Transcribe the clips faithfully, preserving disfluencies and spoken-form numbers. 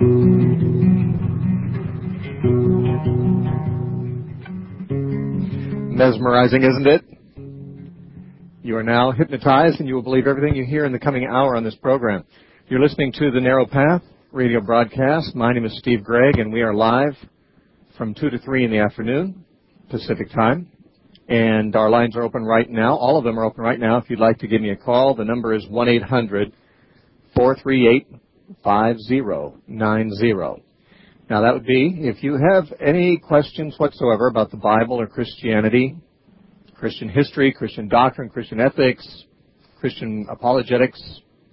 Mesmerizing, isn't it? You are now hypnotized, and you will believe everything you hear in the coming hour on this program. You're listening to The Narrow Path radio broadcast. My name is Steve Gregg, and we are live from two to three in the afternoon, Pacific time. And our lines are open right now. All of them are open right now. If you'd like to give me a call, the number is one eight hundred four three eight five zero nine zero. Now, that would be if you have any questions whatsoever about the Bible or Christianity, Christian history, Christian doctrine, Christian ethics, Christian apologetics,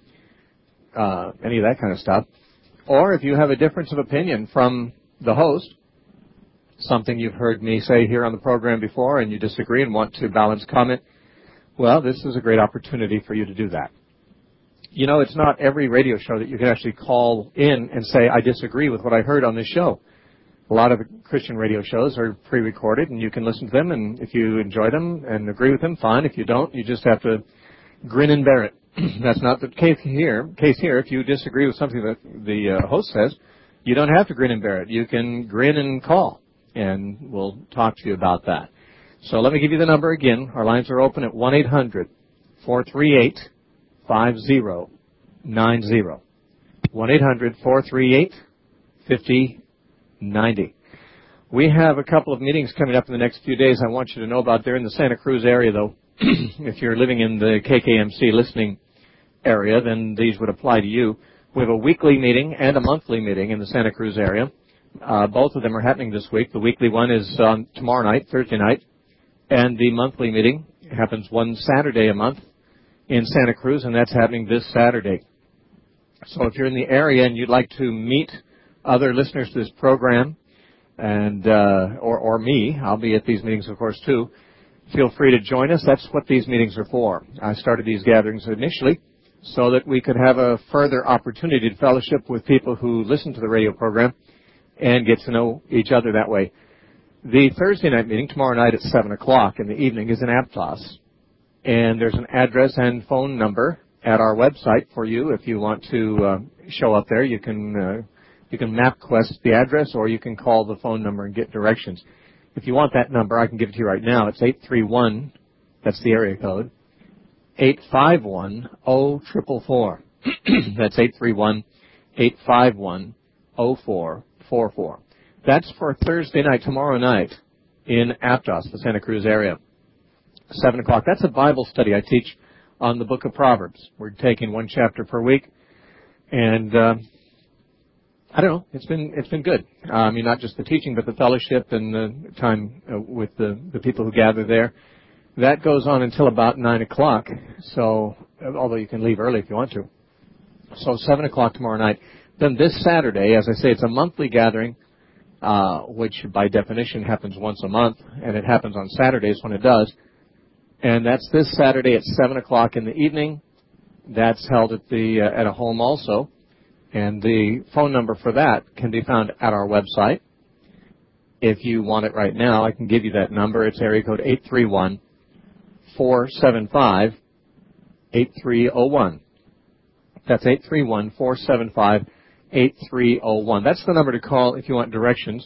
uh, any of that kind of stuff. Or if you have a difference of opinion from the host, something you've heard me say here on the program before and you disagree and want to balance comment, well, this is a great opportunity for you to do that. You know, it's not every radio show that you can actually call in and say, I disagree with what I heard on this show. A lot of Christian radio shows are pre-recorded, and you can listen to them, and if you enjoy them and agree with them, fine. If you don't, you just have to grin and bear it. That's not the case here. Case here, if you disagree with something that the uh, host says, you don't have to grin and bear it. You can grin and call, and we'll talk to you about that. So let me give you the number again. Our lines are open at one eight hundred four three eight five zero nine zero. one eight hundred four three eight five zero nine zero. We have a couple of meetings coming up in the next few days I want you to know about. They're in the Santa Cruz area, though. If you're living in the K K M C listening area, then these would apply to you. We have a weekly meeting and a monthly meeting in the Santa Cruz area. Uh, both of them are happening this week. The weekly one is um, tomorrow night, Thursday night, and the monthly meeting happens one Saturday a month in Santa Cruz, and that's happening this Saturday. So if you're in the area and you'd like to meet other listeners to this program, and uh, or, or me, I'll be at these meetings, of course, too, feel free to join us. That's what these meetings are for. I started these gatherings initially so that we could have a further opportunity to fellowship with people who listen to the radio program and get to know each other that way. The Thursday night meeting, tomorrow night at seven o'clock in the evening, is in Aptos. And there's an address and phone number at our website for you. If you want to uh, show up there, you can uh, you can MapQuest the address, or you can call the phone number and get directions. If you want that number, I can give it to you right now. It's eight three one, that's the area code, eight five one oh four four four. That's eight three one, eight five one oh four four four. That's for Thursday night, tomorrow night, in Aptos, the Santa Cruz area. seven o'clock. That's a Bible study I teach on the book of Proverbs. We're taking one chapter per week. And uh, I don't know, it's been it's been good. Uh, I mean, not just the teaching, but the fellowship and the time uh, with the, the people who gather there. That goes on until about nine o'clock, so although you can leave early if you want to. So seven o'clock tomorrow night. Then this Saturday, as I say, it's a monthly gathering, uh, which by definition happens once a month, and it happens on Saturdays when it does. And that's this Saturday at seven o'clock in the evening. That's held at the uh, at a home also. And the phone number for that can be found at our website. If you want it right now, I can give you that number. It's area code eight three one, four seven five, eight three zero one. That's eight three one, four seven five, eight three zero one. That's the number to call if you want directions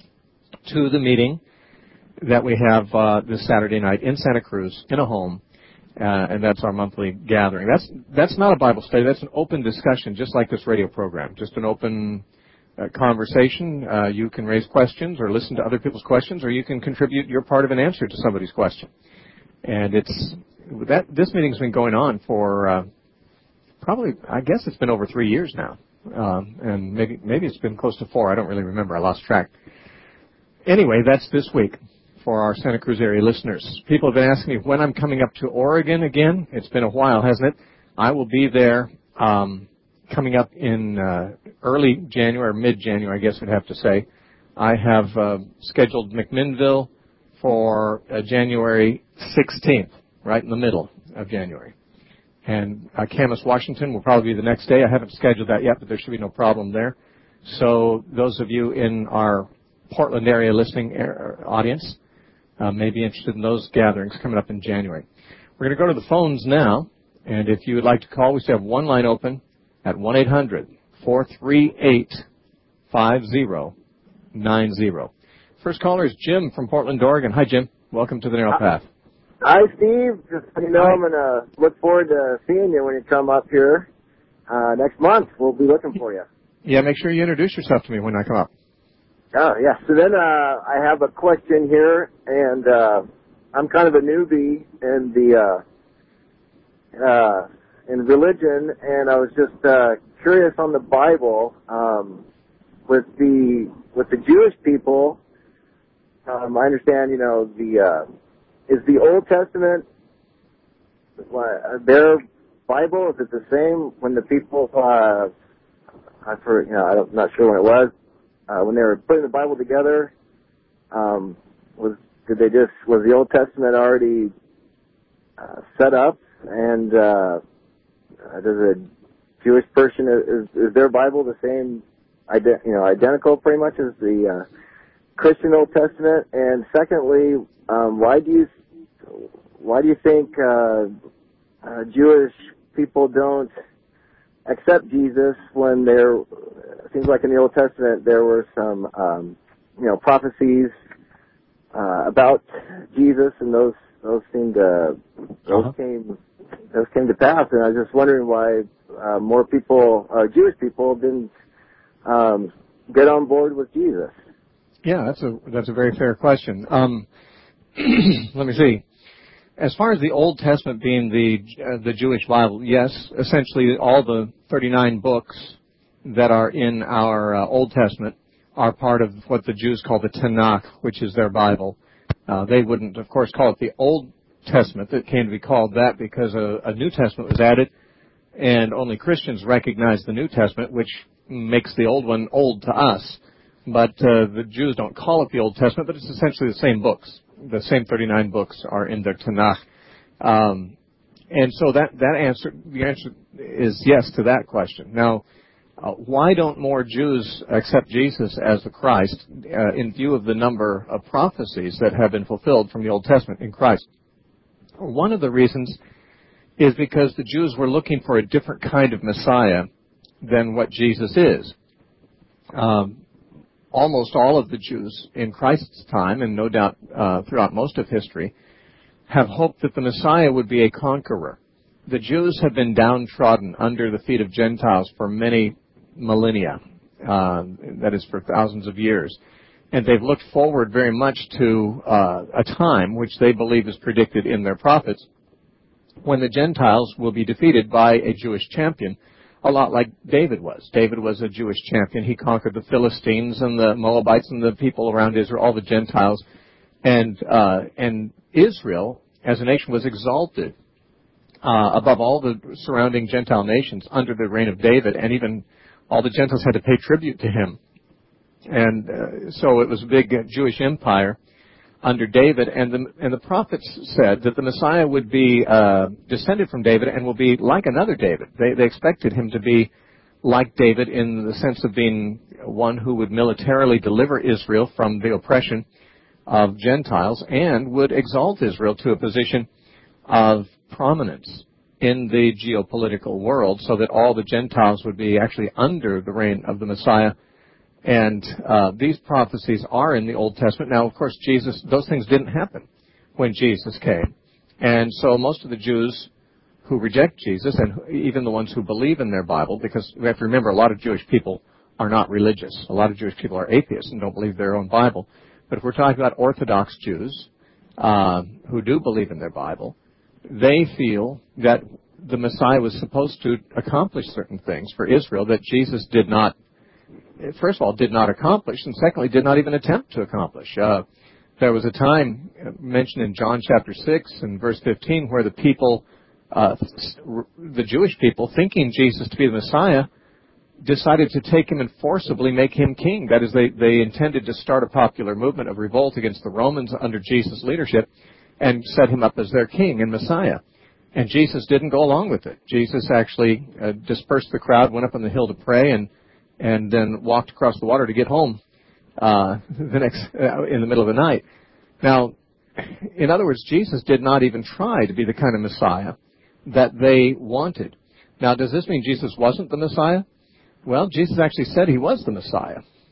to the meeting that we have uh, this Saturday night in Santa Cruz in a home, uh, and that's our monthly gathering. That's that's not a Bible study. That's an open discussion, just like this radio program, just an open uh, conversation. Uh, you can raise questions or listen to other people's questions, or you can contribute your part of an answer to somebody's question. And it's that this meeting's been going on for uh, probably, I guess it's been over three years now, um, and maybe maybe it's been close to four. I don't really remember. I lost track. Anyway, that's this week for our Santa Cruz area listeners. People have been asking me when I'm coming up to Oregon again. It's been a while, hasn't it? I will be there um, coming up in uh, early January, mid-January, I guess I'd have to say. I have uh, scheduled McMinnville for uh, January sixteenth, right in the middle of January. And uh, Camas, Washington will probably be the next day. I haven't scheduled that yet, but there should be no problem there. So those of you in our Portland area listening audience, Uh, may be interested in those gatherings coming up in January. We're going to go to the phones now, and if you would like to call, we still have one line open at one eight hundred four three eight five zero nine zero. First caller is Jim from Portland, Oregon. Hi, Jim. Welcome to the Narrow Path. Hi, Steve. Just so you know, Hi. I'm going to look forward to seeing you when you come up here uh, next month. We'll be looking for you. Yeah, make sure you introduce yourself to me when I come up. Oh, yeah. So then uh, I have a question here, and uh, I'm kind of a newbie in the uh, uh, in religion, and I was just uh, curious on the Bible um, with the with the Jewish people. Um, I understand, you know, the uh, is the Old Testament uh, their Bible? Is it the same when the people? Uh, I for you know, I'm not sure when it was. Uh, when they were putting the Bible together, um, was did they just was the Old Testament already uh, set up, and uh, does a Jewish person is, is their Bible the same, ide- you know, identical pretty much as the uh, Christian Old Testament? And secondly, um, why do you why do you think uh, uh, Jewish people don't accept Jesus when there it seems like in the Old Testament there were some um, you know prophecies uh, about Jesus, and those those seemed to those Uh-huh. came those came to pass, and I was just wondering why uh, more people, uh, Jewish people, didn't um, get on board with Jesus. Yeah, that's a that's a very fair question. Um, let me see. As far as the Old Testament being the uh, the Jewish Bible, yes, essentially all the thirty-nine books that are in our uh, Old Testament are part of what the Jews call the Tanakh, which is their Bible. Uh, they wouldn't, of course, call it the Old Testament. It came to be called that because a, a New Testament was added, and only Christians recognize the New Testament, which makes the old one old to us. But uh, the Jews don't call it the Old Testament, but it's essentially the same books. The same thirty-nine books are in their Tanakh. Um, and so that, that answer, the answer is yes to that question. Now, uh, why don't more Jews accept Jesus as the Christ uh, in view of the number of prophecies that have been fulfilled from the Old Testament in Christ? One of the reasons is because the Jews were looking for a different kind of Messiah than what Jesus is. Um, almost all of the Jews in Christ's time, and no doubt uh, throughout most of history, have hoped that the Messiah would be a conqueror. The Jews have been downtrodden under the feet of Gentiles for many millennia, uh, that is for thousands of years. And they've looked forward very much to uh, a time which they believe is predicted in their prophets, when the Gentiles will be defeated by a Jewish champion, a lot like David was. David was a Jewish champion. He conquered the Philistines and the Moabites and the people around Israel, all the Gentiles. And uh, and Israel, as a nation, was exalted uh, above all the surrounding Gentile nations under the reign of David, and even all the Gentiles had to pay tribute to him. And uh, so it was a big uh, Jewish empire under David, and the, and the prophets said that the Messiah would be uh, descended from David and will be like another David. They, they expected him to be like David in the sense of being one who would militarily deliver Israel from the oppression of Gentiles and would exalt Israel to a position of prominence in the geopolitical world so that all the Gentiles would be actually under the reign of the Messiah. And uh, these prophecies are in the Old Testament. Now, of course, Jesus, those things didn't happen when Jesus came. And so most of the Jews who reject Jesus, and even the ones who believe in their Bible, because we have to remember a lot of Jewish people are not religious. A lot of Jewish people are atheists and don't believe their own Bible. But if we're talking about Orthodox Jews uh, who do believe in their Bible, they feel that the Messiah was supposed to accomplish certain things for Israel that Jesus did not, first of all, did not accomplish, and secondly, did not even attempt to accomplish. Uh, there was a time mentioned in John chapter six and verse fifteen where the people, uh, the Jewish people, thinking Jesus to be the Messiah, decided to take him and forcibly make him king. That is, they, they intended to start a popular movement of revolt against the Romans under Jesus' leadership and set him up as their king and Messiah. And Jesus didn't go along with it. Jesus actually uh, dispersed the crowd, went up on the hill to pray, and and then walked across the water to get home uh, the next uh, in the middle of the night. Now, in other words, Jesus did not even try to be the kind of Messiah that they wanted. Now, does this mean Jesus wasn't the Messiah? Well, Jesus actually said he was the Messiah.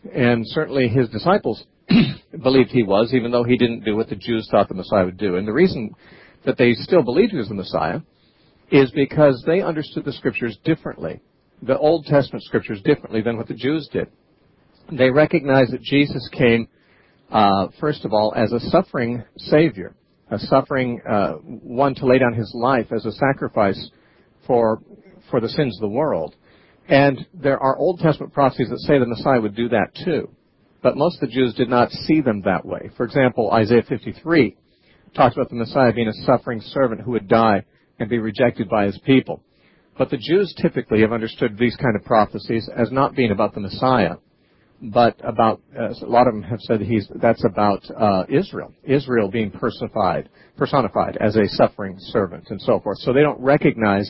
And certainly his disciples believed he was, even though he didn't do what the Jews thought the Messiah would do. And the reason that they still believed he was the Messiah is because they understood the Scriptures differently, the Old Testament Scriptures differently than what the Jews did. They recognized that Jesus came, uh, first of all, as a suffering Savior, a suffering uh, one to lay down his life as a sacrifice for for the sins of the world. And there are Old Testament prophecies that say the Messiah would do that too. But most of the Jews did not see them that way. For example, Isaiah fifty-three talks about the Messiah being a suffering servant who would die and be rejected by his people. But the Jews typically have understood these kind of prophecies as not being about the Messiah, but about, as a lot of them have said, he's, that's about uh, Israel, Israel being personified, personified as a suffering servant and so forth. So they don't recognize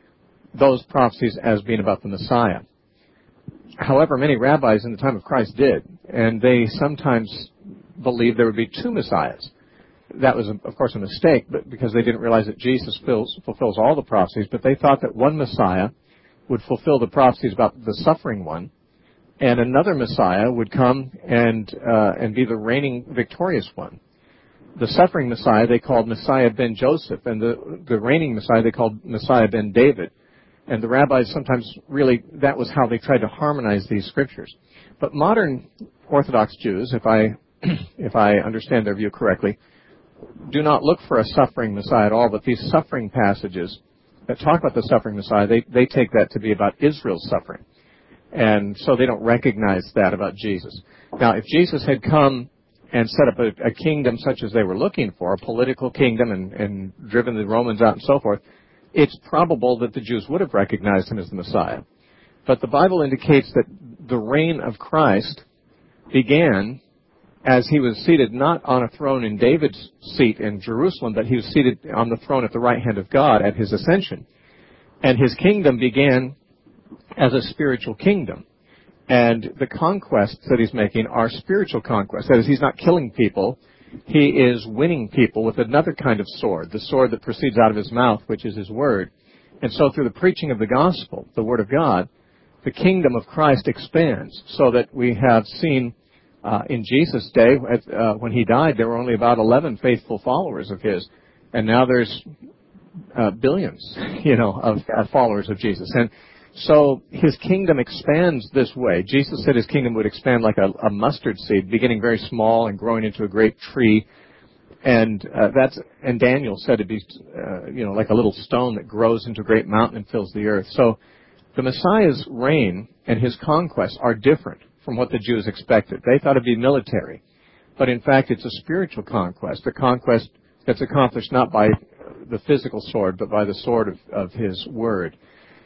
those prophecies as being about the Messiah. However, many rabbis in the time of Christ did, and they sometimes believed there would be two Messiahs. That was, of course, a mistake, but because they didn't realize that Jesus fills, fulfills all the prophecies, but they thought that one Messiah would fulfill the prophecies about the suffering one, and another Messiah would come and uh, and be the reigning victorious one. The suffering Messiah they called Messiah ben Joseph, and the, the reigning Messiah they called Messiah ben David. And the rabbis sometimes really, that was how they tried to harmonize these scriptures. But modern Orthodox Jews, if I if I understand their view correctly, do not look for a suffering Messiah at all, but these suffering passages that talk about the suffering Messiah, they, they take that to be about Israel's suffering. And so they don't recognize that about Jesus. Now, if Jesus had come and set up a, a kingdom such as they were looking for, a political kingdom, and, and driven the Romans out and so forth, it's probable that the Jews would have recognized him as the Messiah. But the Bible indicates that the reign of Christ began as he was seated not on a throne in David's seat in Jerusalem, but he was seated on the throne at the right hand of God at his ascension. And his kingdom began as a spiritual kingdom. And the conquests that he's making are spiritual conquests. That is, he's not killing people. He is winning people with another kind of sword, the sword that proceeds out of his mouth, which is his word. And so through the preaching of the gospel, the word of God, the kingdom of Christ expands, so that we have seen uh, in Jesus' day, uh, when he died, there were only about eleven faithful followers of his. And now there's uh, billions, you know, of, of followers of Jesus. And so his kingdom expands this way. Jesus said his kingdom would expand like a, a mustard seed, beginning very small and growing into a great tree. And uh, that's and Daniel said it'd be, uh, you know, like a little stone that grows into a great mountain and fills the earth. So the Messiah's reign and his conquests are different from what the Jews expected. They thought it'd be military, but in fact it's a spiritual conquest, a conquest that's accomplished not by the physical sword, but by the sword of, of his word.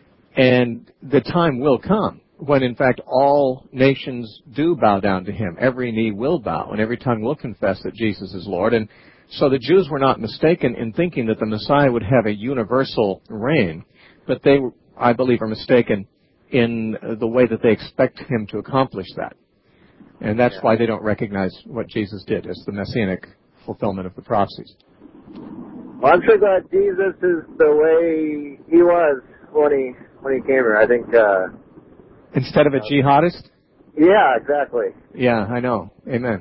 And the time will come when, in fact, all nations do bow down to him. Every knee will bow, and every tongue will confess that Jesus is Lord. And so the Jews were not mistaken in thinking that the Messiah would have a universal reign, but they, I believe, are mistaken in the way that they expect him to accomplish that. And that's yeah. why they don't recognize what Jesus did as the messianic fulfillment of the prophecies. Well, I'm sure that Jesus is the way he was when he when he came here. I think uh, instead of a uh, jihadist. Yeah, exactly. Yeah, I know. Amen.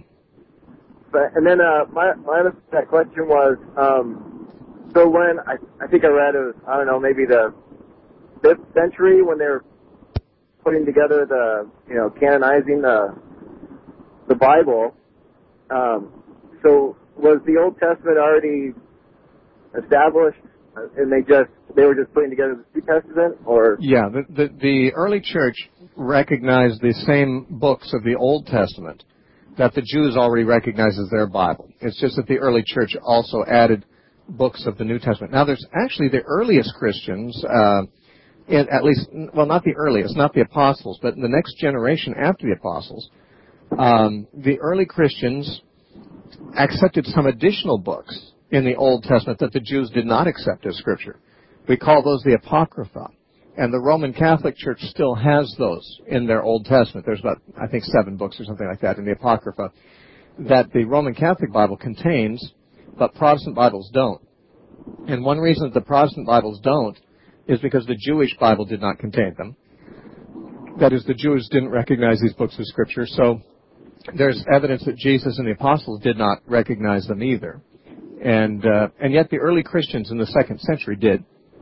But and then uh, my my other that question was um, so when I I think I read it was, I don't know, maybe the fifth century when they were putting together the you know canonizing the the Bible. Um, so was the Old Testament already established, and they just they were just putting together the New Testament, or yeah, the, the the early church recognized the same books of the Old Testament that the Jews already recognized as their Bible. It's just that the early church also added books of the New Testament. Now, there's actually the earliest Christians, uh, in, at least, well, not the earliest, not the apostles, but in the next generation after the apostles, um, the early Christians accepted some additional books in the Old Testament that the Jews did not accept as Scripture. We call those the Apocrypha. And the Roman Catholic Church still has those in their Old Testament. There's about, I think, seven books or something like that in the Apocrypha that the Roman Catholic Bible contains, but Protestant Bibles don't. And one reason that the Protestant Bibles don't is because the Jewish Bible did not contain them. That is, the Jews didn't recognize these books of Scripture, so there's evidence that Jesus and the apostles did not recognize them either. And uh, and yet the early Christians in the second century did.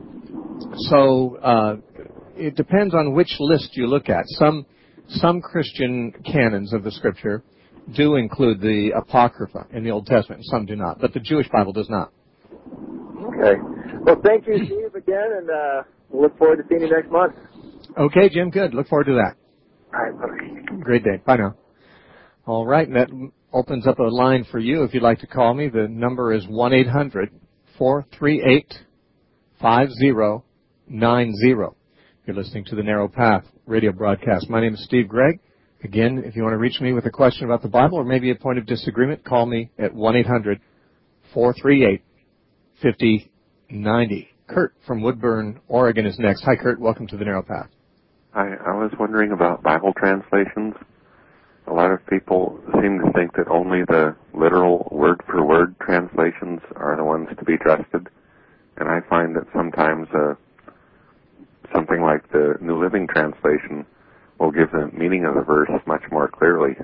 So uh, it depends on which list you look at. Some some Christian canons of the Scripture do include the Apocrypha in the Old Testament, and some do not. But the Jewish Bible does not. Okay. Well, thank you, Steve, again, and uh, we'll look forward to seeing you next month. Okay, Jim, good. Look forward to that. All right, bye. Great day. Bye now. All right, and that opens up a line for you if you'd like to call me. The number is one eight hundred four three eight five zero nine zero. You're listening to the Narrow Path radio broadcast. My name is Steve Gregg. Again, if you want to reach me with a question about the Bible or maybe a point of disagreement, call me at one eight hundred four three eight five zero nine zero. Kurt from Woodburn, Oregon is next. Hi, Kurt. Welcome to the Narrow Path. Hi. I was wondering about Bible translations. A lot of people seem to think that only the literal word-for-word translations are the ones to be trusted. And I find that sometimes uh, something like the New Living Translation will give the meaning of the verse much more clearly.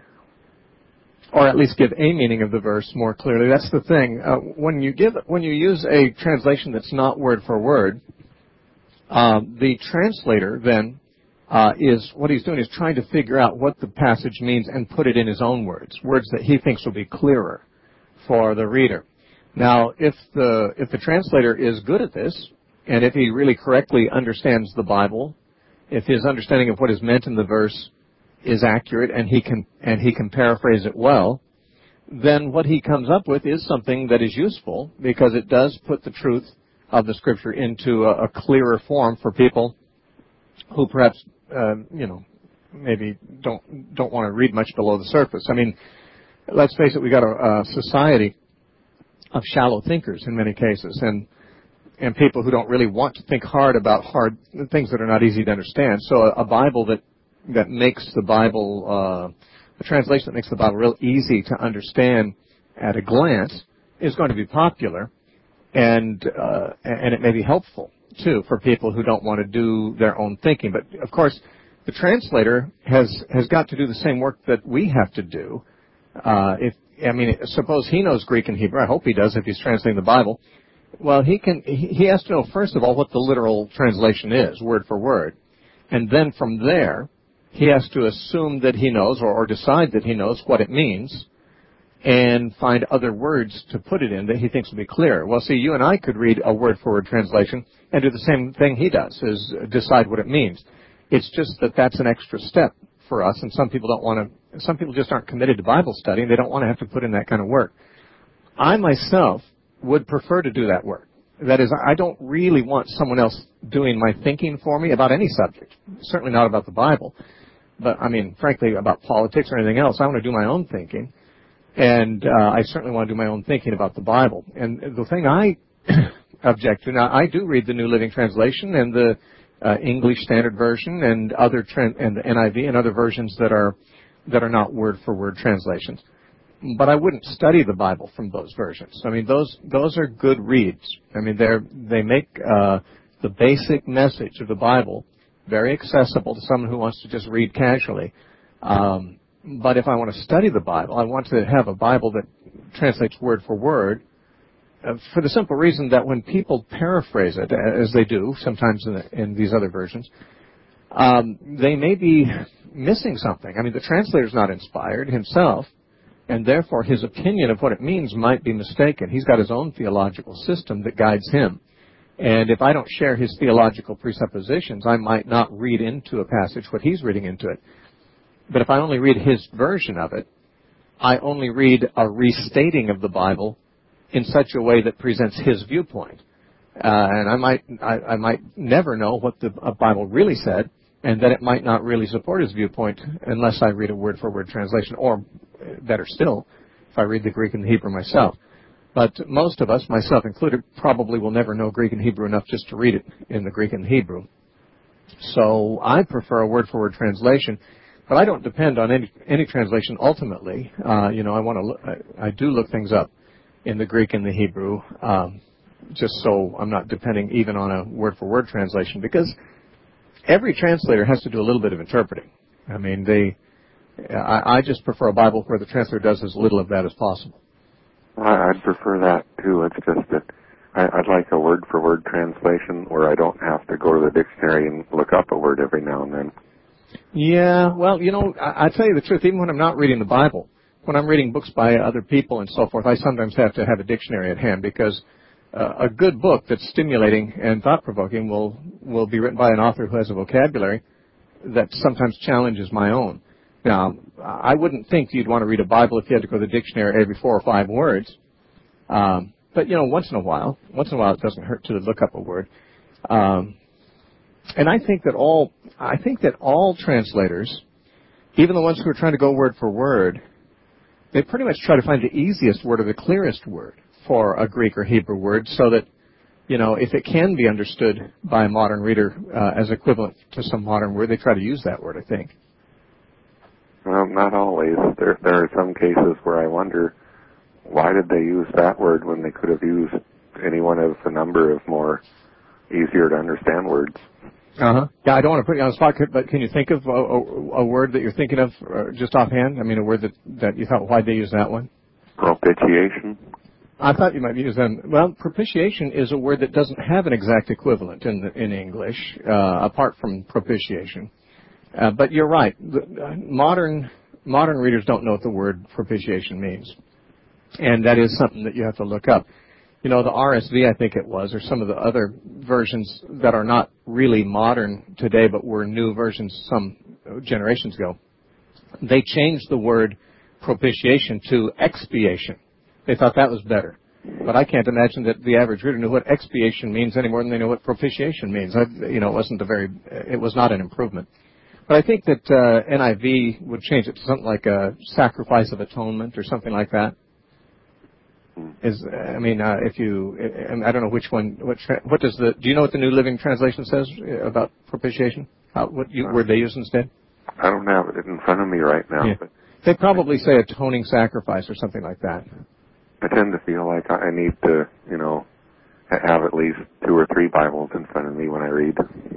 Or at least give a meaning of the verse more clearly. That's the thing. Uh, when you give, when you use a translation that's not word for word, uh, the translator then uh, is what he's doing is trying to figure out what the passage means and put it in his own words, words that he thinks will be clearer for the reader. Now, if the if the translator is good at this, and if he really correctly understands the Bible, if his understanding of what is meant in the verse is accurate and he can and he can paraphrase it well, then what he comes up with is something that is useful because it does put the truth of the Scripture into a, a clearer form for people who perhaps uh, you know maybe don't don't want to read much below the surface. I mean, let's face it, we got a, a society of shallow thinkers in many cases, and and people who don't really want to think hard about hard things that are not easy to understand. So a, a Bible that that makes the Bible, uh, a translation that makes the Bible real easy to understand at a glance is going to be popular, and uh, and it may be helpful too for people who don't want to do their own thinking. But of course, the translator has has got to do the same work that we have to do. Uh, if I mean, suppose he knows Greek and Hebrew. I hope he does if he's translating the Bible. Well, he can. He has to know first of all what the literal translation is, word for word, and then from there, he has to assume that he knows or, or decide that he knows what it means and find other words to put it in that he thinks will be clear. Well, see, you and I could read a word-for-word translation and do the same thing he does, is decide what it means. It's just that that's an extra step for us, and some people don't want to, some people just aren't committed to Bible study, and they don't want to have to put in that kind of work. I myself would prefer to do that work. That is, I don't really want someone else doing my thinking for me about any subject, certainly not about the Bible. But, I mean, frankly, about politics or anything else, I want to do my own thinking. And uh, I certainly want to do my own thinking about the Bible. And the thing I object to, now, I do read the New Living Translation and the uh, English Standard Version and other tra- and the N I V and other versions that are that are not word-for-word translations. But I wouldn't study the Bible from those versions. I mean, those those are good reads. I mean, they're they make uh, the basic message of the Bible very accessible to someone who wants to just read casually. Um, but if I want to study the Bible, I want to have a Bible that translates word for word, uh, for the simple reason that when people paraphrase it, as they do sometimes in, the, in these other versions, um, they may be missing something. I mean, the translator's not inspired himself, and therefore his opinion of what it means might be mistaken. He's got his own theological system that guides him. And if I don't share his theological presuppositions, I might not read into a passage what he's reading into it. But if I only read his version of it, I only read a restating of the Bible in such a way that presents his viewpoint. Uh, and I might I, I might never know what the Bible really said, and that it might not really support his viewpoint unless I read a word-for-word translation, or better still, if I read the Greek and the Hebrew myself. But most of us, myself included, probably will never know Greek and Hebrew enough just to read it in the Greek and Hebrew. So I prefer a word-for-word translation, but I don't depend on any any translation ultimately. Uh, you know, I want to look, I, I do look things up in the Greek and the Hebrew, um, just so I'm not depending even on a word-for-word translation, because every translator has to do a little bit of interpreting. I mean, they. I, I just prefer a Bible where the translator does as little of that as possible. I, I'd prefer that too. It's just that I, I'd like a word-for-word translation where I don't have to go to the dictionary and look up a word every now and then. Yeah, well, you know, I, I tell you the truth. Even when I'm not reading the Bible, when I'm reading books by other people and so forth, I sometimes have to have a dictionary at hand because uh, a good book that's stimulating and thought-provoking will will be written by an author who has a vocabulary that sometimes challenges my own. Now, I wouldn't think you'd want to read a Bible if you had to go to the dictionary every four or five words. Um, but, you know, once in a while, once in a while it doesn't hurt to look up a word. Um, and I think that all, I think that all translators, even the ones who are trying to go word for word, they pretty much try to find the easiest word or the clearest word for a Greek or Hebrew word so that, you know, if it can be understood by a modern reader uh, as equivalent to some modern word, they try to use that word, I think. Well, not always. There, there are some cases where I wonder, why did they use that word when they could have used any one of a number of more easier to understand words? Uh-huh. Yeah, I don't want to put you on the spot, but can you think of a, a, a word that you're thinking of uh, just offhand? I mean, a word that, that you thought, why'd they use that one? Propitiation. I thought you might be using, well, propitiation is a word that doesn't have an exact equivalent in the, in English, uh, apart from propitiation. Uh, but you're right. The, uh, modern modern readers don't know what the word propitiation means, and that is something that you have to look up. You know, the R S V, I think it was, or some of the other versions that are not really modern today, but were new versions some generations ago. They changed the word propitiation to expiation. They thought that was better. But I can't imagine that the average reader knew what expiation means any more than they know what propitiation means. I, you know, it wasn't a very, it was not an improvement. But I think that uh, N I V would change it to something like a sacrifice of atonement or something like that. Is I mean, uh, if you, I don't know which one. What, what does the? Do you know what the New Living Translation says about propitiation? How, what you, word they use instead? I don't have it in front of me right now. Yeah. But they probably say atoning sacrifice or something like that. I tend to feel like I need to, you know, have at least two or three Bibles in front of me when I read.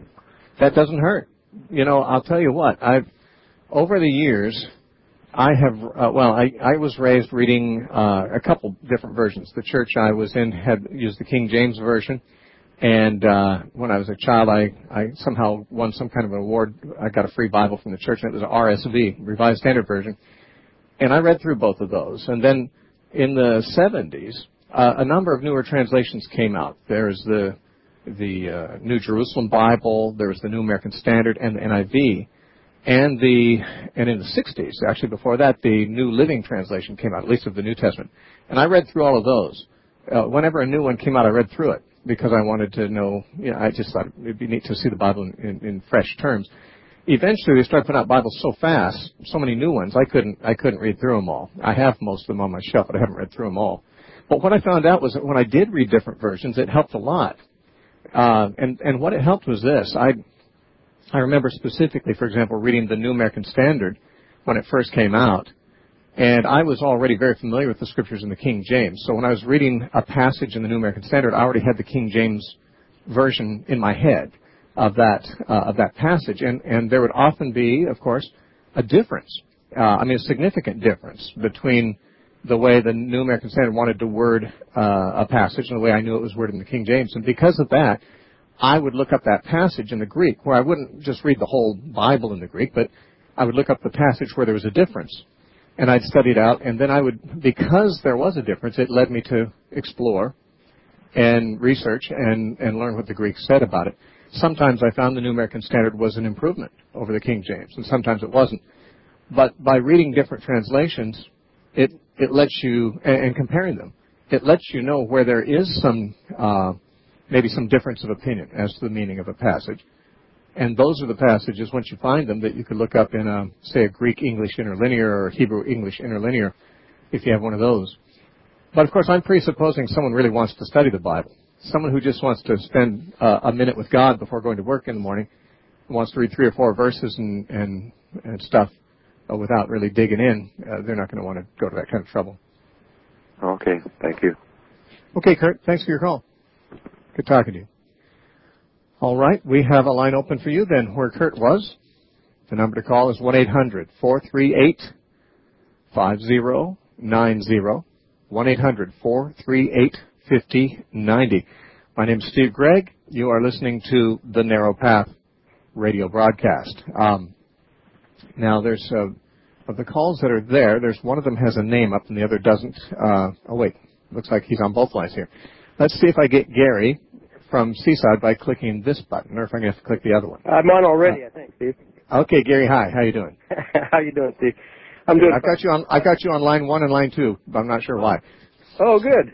That doesn't hurt. You know, I'll tell you what, I've, over the years, I have, uh, well, I, I was raised reading uh, a couple different versions. The church I was in had used the King James Version, and uh, when I was a child, I, I somehow won some kind of an award. I got a free Bible from the church, and it was an R S V, Revised Standard Version, and I read through both of those. And then in the seventies, uh, a number of newer translations came out. There's the the uh, New Jerusalem Bible, there was the New American Standard, and the N I V, and the and in the sixties, actually before that, the New Living Translation came out, at least of the New Testament. And I read through all of those. Uh, whenever a new one came out, I read through it because I wanted to know. You know, I just thought it'd be neat to see the Bible in, in, in fresh terms. Eventually, they started putting out Bibles so fast, so many new ones, I couldn't I couldn't read through them all. I have most of them on my shelf, but I haven't read through them all. But what I found out was that when I did read different versions, it helped a lot. Uh, and, and what it helped was this. I, I remember specifically, for example, reading the New American Standard when it first came out. And I was already very familiar with the scriptures in the King James. So when I was reading a passage in the New American Standard, I already had the King James version in my head of that, uh, of that passage. And, and there would often be, of course, a difference. Uh, I mean, a significant difference between the way the New American Standard wanted to word uh, a passage and the way I knew it was worded in the King James. And because of that, I would look up that passage in the Greek, where I wouldn't just read the whole Bible in the Greek, but I would look up the passage where there was a difference. And I'd study it out, and then I would, because there was a difference, it led me to explore and research and, and learn what the Greek said about it. Sometimes I found the New American Standard was an improvement over the King James, and sometimes it wasn't. But by reading different translations, it it lets you, and, and comparing them, it lets you know where there is some, uh, maybe some difference of opinion as to the meaning of a passage. And those are the passages, once you find them, that you could look up in, a, say, a Greek-English interlinear or Hebrew-English interlinear, if you have one of those. But, of course, I'm presupposing someone really wants to study the Bible. Someone who just wants to spend uh, a minute with God before going to work in the morning, wants to read three or four verses and, and, and stuff uh, without really digging in, uh, they're not going to want to go to that kind of trouble. Okay, thank you. Okay, Kurt, thanks for your call. Good talking to you. All right, we have a line open for you then where Kurt was. The number to call is one eight hundred four three eight five zero nine zero. one eight hundred four three eight five zero nine zero. My name is Steve Gregg. You are listening to the Narrow Path radio broadcast. Um, now, there's uh, of the calls that are there, there's one of them has a name up and the other doesn't. Uh, oh, wait. Looks like he's on both lines here. Let's see if I get Gary from Seaside by clicking this button, or if I'm going to have to click the other one. I'm on already, uh, I think, Steve. Okay, Gary, hi. How you doing? How you doing, Steve? I'm doing. I've got you on. I got you on line one and line two, but I'm not sure why. Oh, good.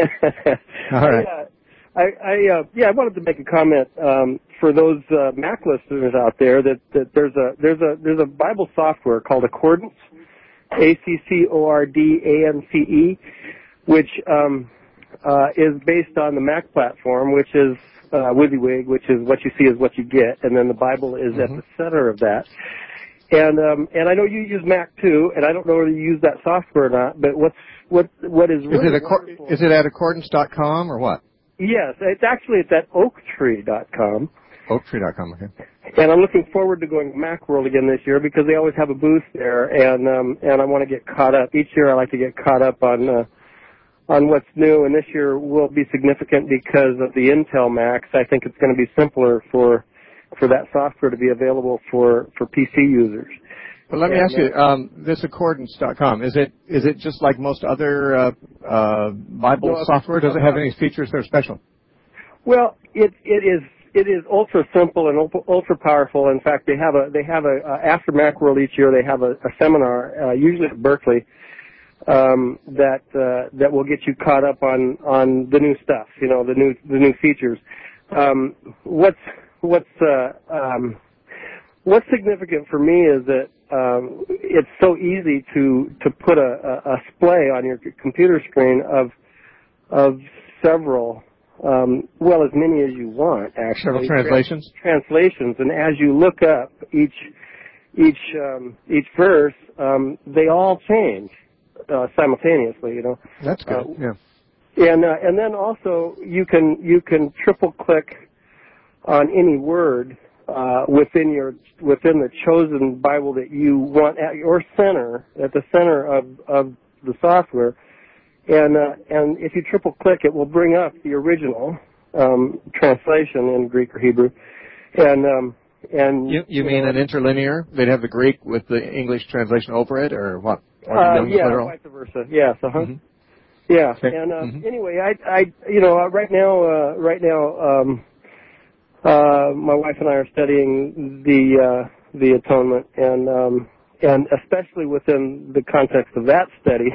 All right. I, uh, I, I uh, yeah, I wanted to make a comment um, for those uh, Mac listeners out there that, that there's a there's a there's a Bible software called Accordance, A C C O R D A N C E, which um, uh, is based on the Mac platform, which is uh, WYSIWYG, which is what you see is what you get, and then the Bible is mm-hmm. at the center of that. And um, and I know you use Mac too, and I don't know whether you use that software or not. But what's what what is really is it a, is it at accordance dot com or what? Yes, it's actually it's at oak tree dot com. oak tree dot com, okay. And I'm looking forward to going to Macworld again this year because they always have a booth there, and um, and I want to get caught up. Each year I like to get caught up on uh, on what's new, and this year will be significant because of the Intel Macs. I think it's going to be simpler for for that software to be available for, for P C users. Well, let me and, ask you, um, this accordance dot com, is it is it just like most other uh, uh, Bible no, software? Does it have any features that are special? Well, it it is it is ultra simple and ultra powerful. In fact, they have a they have a uh, after Macworld each year they have a, a seminar, uh, usually at Berkeley, um, that uh, that will get you caught up on, on the new stuff, you know, the new the new features. Um, what's what's uh, um, what's significant for me is that um, it's so easy to to put a, a, a splay on your computer screen of of several, um, well, as many as you want, actually. Several translations. Translations, and as you look up each each um, each verse, um, they all change uh, simultaneously. You know. That's good. Uh, yeah. And uh, and then also you can you can triple click on any word uh, within your within the chosen Bible that you want at your center, at the center of, of the software, and uh, and if you triple click, it will bring up the original um, translation in Greek or Hebrew, and um, and you, you mean uh, an interlinear? They'd have the Greek with the English translation over it, or what? Or uh, yeah, literal? Vice versa. Yes. Uh huh. Mm-hmm. Yeah. Okay. And uh, mm-hmm. anyway, I I you know uh, right now uh, right now. Um, Uh, my wife and I are studying the uh, the atonement, and um, and especially within the context of that study,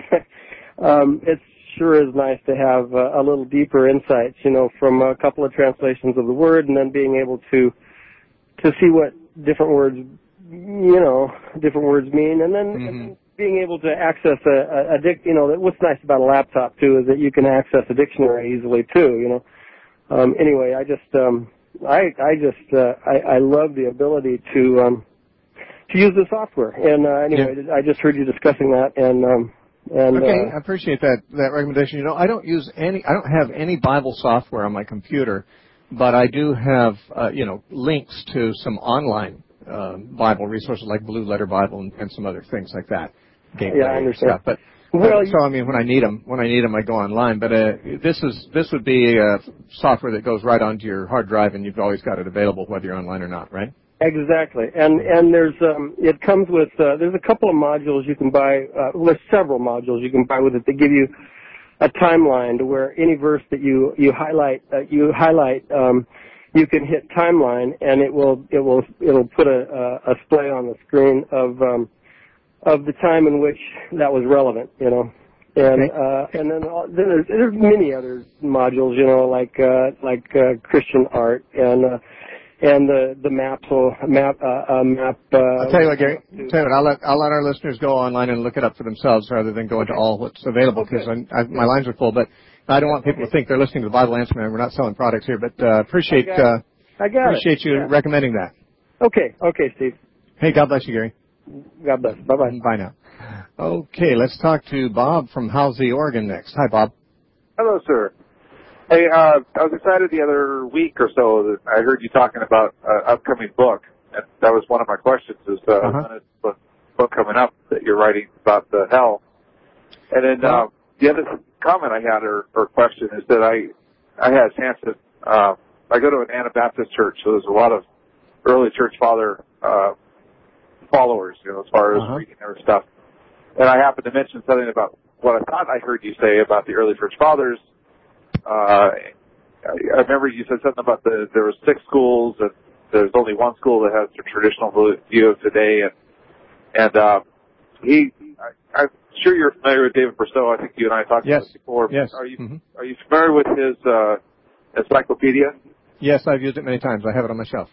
um, it sure is nice to have uh, a little deeper insights, you know, from a couple of translations of the word, and then being able to to see what different words, you know, different words mean, and then, mm-hmm. and then being able to access a, a, a dic- you know, what's nice about a laptop too is that you can access a dictionary easily too, you know. Um, anyway, I just um, I, I just, uh, I, I love the ability to, um, to use the software. And, uh, anyway, yeah. I just heard you discussing that and, um, and, okay, uh, I appreciate that, that recommendation. You know, I don't use any, I don't have any Bible software on my computer, but I do have, uh, you know, links to some online, uh, Bible resources like Blue Letter Bible and, and some other things like that. Gateway yeah, I understand. Stuff. But, Well, so I mean, when I need them, when I need them, I go online. But uh, this is this would be uh, software that goes right onto your hard drive, and you've always got it available, whether you're online or not, right? Exactly. And and there's um, it comes with uh, there's a couple of modules you can buy. Uh, well, there's several modules you can buy with it that give you a timeline to where any verse that you you highlight uh, you highlight um, you can hit timeline, and it will it will it'll put a a, a display on the screen of um, of the time in which that was relevant, you know, and okay. uh, and then all, there's there's many other modules, you know, like uh, like uh, Christian art and uh, and the the map so map uh, uh, map. Uh, I'll tell you what, Gary. I'll tell you what, I'll let I'll let our listeners go online and look it up for themselves rather than go into all what's available because okay. my lines are full. But I don't want people okay. to think they're listening to the Bible Answer Man. We're not selling products here, but uh, appreciate I got, uh, I got appreciate it. you yeah. recommending that. Okay, okay, Steve. Hey, God bless you, Gary. God bless. Bye-bye. Bye now. Okay, let's talk to Bob from Halsey, Oregon next. Hi, Bob. Hello, sir. Hey, uh, I was excited the other week or so that I heard you talking about an uh, upcoming book. And that was one of my questions is uh, uh-huh. when is the book coming up that you're writing about the hell? And then uh, the other comment I had or, or question is that I I had a chance to, uh, I go to an Anabaptist church, so there's a lot of early church father uh, followers, you know, as far as uh-huh. reading their stuff. And I happened to mention something about what I thought I heard you say about the early church fathers. Uh, I remember you said something about the there were six schools and there's only one school that has the traditional view of today, and and uh, he, I, I'm sure you're familiar with David Bristow. I think you and I talked yes. about it before. Yes. Are you mm-hmm. are you familiar with his uh, encyclopedia? Yes, I've used it many times. I have it on my shelf.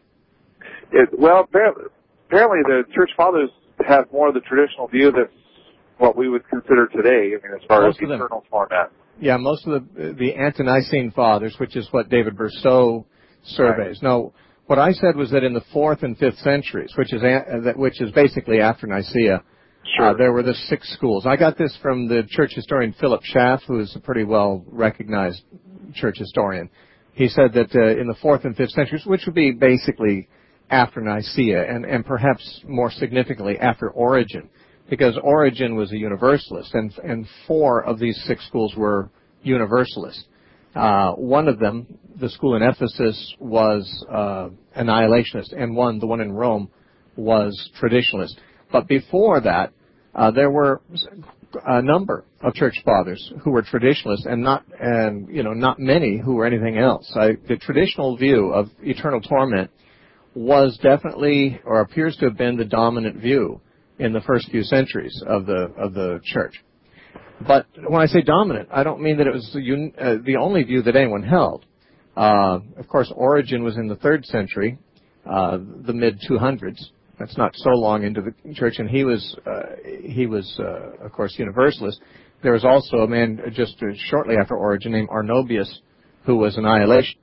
It, well, apparently, apparently the church fathers have more of the traditional view that's what we would consider today. I mean, as far Most as the of them. eternal format. Yeah, most of the the ante-Nicene fathers, which is what David Bristow surveys. Right. Now, what I said was that in the fourth and fifth centuries, which is a, that which is basically after Nicaea, sure. uh, there were the six schools. I got this from the church historian Philip Schaff, who is a pretty well recognized church historian. He said that uh, in the fourth and fifth centuries, which would be basically after Nicaea, and and perhaps more significantly after Origen, because Origen was a universalist, and and four of these six schools were universalist. Uh, one of them, the school in Ephesus, was uh, annihilationist, and one, the one in Rome, was traditionalist. But before that, uh, there were a number of church fathers who were traditionalists, and not, and you know, not many who were anything else. I, the traditional view of eternal torment was definitely, or appears to have been, the dominant view in the first few centuries of the of the church. But when I say dominant, I don't mean that it was the, uh, the only view that anyone held. Uh, of course, Origen was in the third century, uh, the mid two hundreds. That's not so long into the church, and he was uh, he was uh, of course universalist. There was also a man just shortly after Origen named Arnobius, who was annihilation.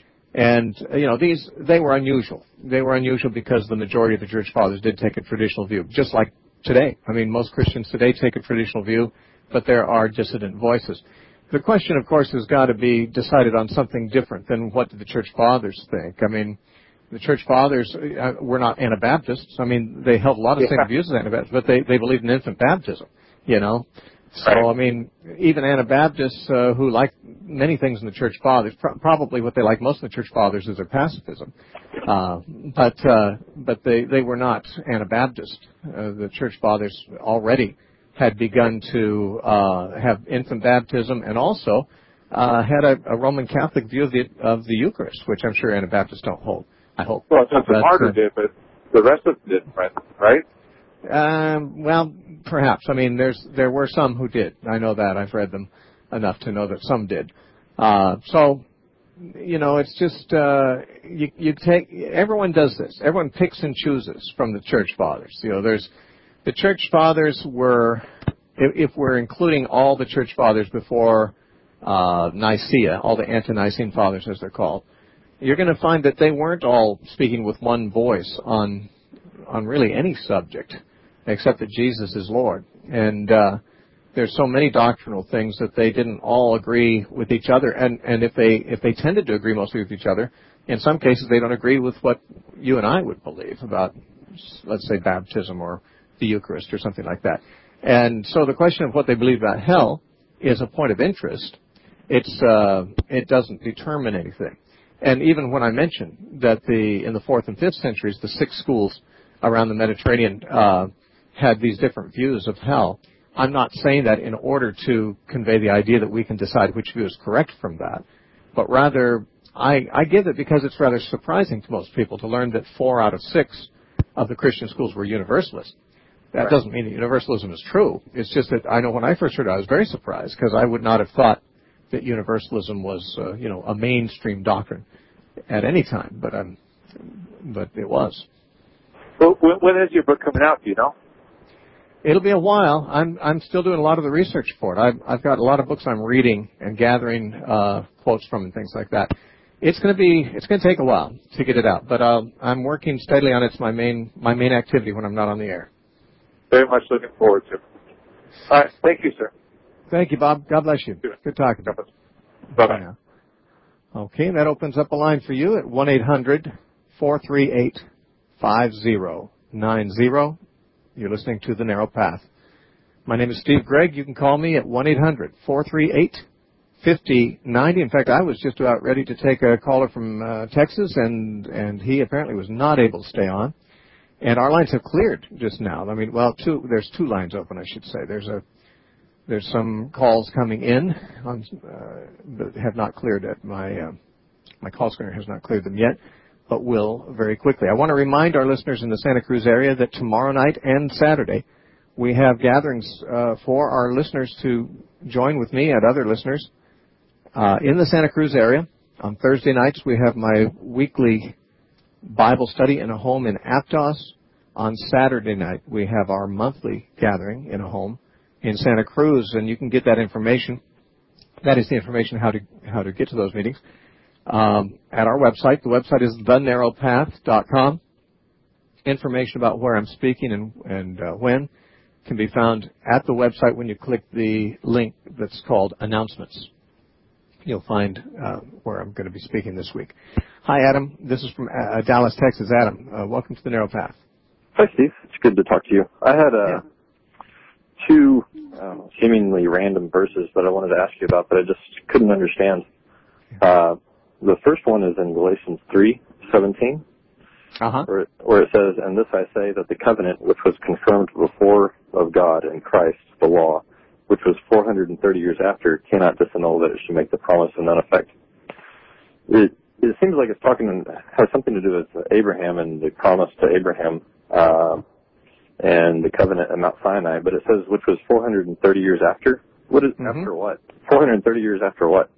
And, you know, these, they were unusual. They were unusual because the majority of the church fathers did take a traditional view, just like today. I mean, most Christians today take a traditional view, but there are dissident voices. The question, of course, has got to be decided on something different than what did the church fathers think. I mean, the church fathers uh, were not Anabaptists. I mean, they held a lot of the yeah. same views as Anabaptists, but they, they believed in infant baptism, you know. So, I mean, even Anabaptists, uh, who like many things in the church fathers, pr- probably what they like most in the church fathers is their pacifism. Uh, but uh, but they, they were not Anabaptist. Uh, the church fathers already had begun to uh, have infant baptism, and also uh, had a, a Roman Catholic view of the of the Eucharist, which I'm sure Anabaptists don't hold. I hope. Well, Justin Martyr uh, did, but the rest of them didn't, right? Um, well, perhaps. I mean, there's there were some who did. I know that. I've read them enough to know that some did. Uh, so, you know, it's just uh, you you take. Everyone does this. Everyone picks and chooses from the church fathers. You know, there's the church fathers were, if, if we're including all the church fathers before uh, Nicaea, all the ante-Nicene fathers as they're called, you're going to find that they weren't all speaking with one voice on on really any subject, except that Jesus is Lord. And uh, there's so many doctrinal things that they didn't all agree with each other. And, and if they if they tended to agree mostly with each other, in some cases they don't agree with what you and I would believe about, let's say, baptism or the Eucharist or something like that. And so the question of what they believe about hell is a point of interest. It's uh, it doesn't determine anything. And even when I mentioned that the in the fourth and fifth centuries, the six schools around the Mediterranean uh, had these different views of hell, I'm not saying that in order to convey the idea that we can decide which view is correct from that, but rather I, I give it because it's rather surprising to most people to learn that four out of six of the Christian schools were universalists. That right. doesn't mean that universalism is true. It's just that I know when I first heard it, I was very surprised because I would not have thought that universalism was, uh, you know, a mainstream doctrine at any time, but um, but it was. Well, when is your book coming out? Do you know? It'll be a while. I'm I'm still doing a lot of the research for it. I've I've got a lot of books I'm reading and gathering uh, quotes from and things like that. It's going to be it's going to take a while to get it out, but uh, I'm working steadily on it. It's my main my main activity when I'm not on the air. Very much looking forward to it. All right, thank you, sir. Thank you, Bob. God bless you. Good talking to you. Bye bye. Okay, and that opens up a line for you at one eight hundred four three eight five zero nine zero. You're listening to The Narrow Path. My name is Steve Gregg. You can call me at one eight hundred four three eight five zero nine zero. In fact, I was just about ready to take a caller from uh, Texas, and, and he apparently was not able to stay on. And our lines have cleared just now. I mean, well, two, there's two lines open, I should say. There's a there's some calls coming in on, uh, that have not cleared at my uh, my call screener has not cleared them yet, but will very quickly. I want to remind our listeners in the Santa Cruz area that tomorrow night and Saturday we have gatherings uh, for our listeners to join with me and other listeners uh, in the Santa Cruz area. On Thursday nights we have my weekly Bible study in a home in Aptos. On Saturday night we have our monthly gathering in a home in Santa Cruz, and you can get that information. That is the information how to how to get to those meetings um, at our website. The website is the narrow path dot com. Information about where I'm speaking and, and uh, when can be found at the website when you click the link that's called Announcements. You'll find uh, where I'm going to be speaking this week. Hi, Adam. This is from uh, Dallas, Texas. Adam, uh, welcome to The Narrow Path. Hi, Steve. It's good to talk to you. I had uh, yeah. two uh, seemingly random verses that I wanted to ask you about, but I just couldn't understand. Uh, the first one is in Galatians three seventeen, uh-huh. where, it, where it says, "And this I say, that the covenant which was confirmed before of God in Christ, the law, which was four hundred thirty years after, cannot disannul that it should make the promise of none effect." It, it seems like it's talking has something to do with Abraham and the promise to Abraham uh, and the covenant at Mount Sinai, but it says which was four hundred thirty years after. What is mm-hmm. after what? four hundred thirty years after what?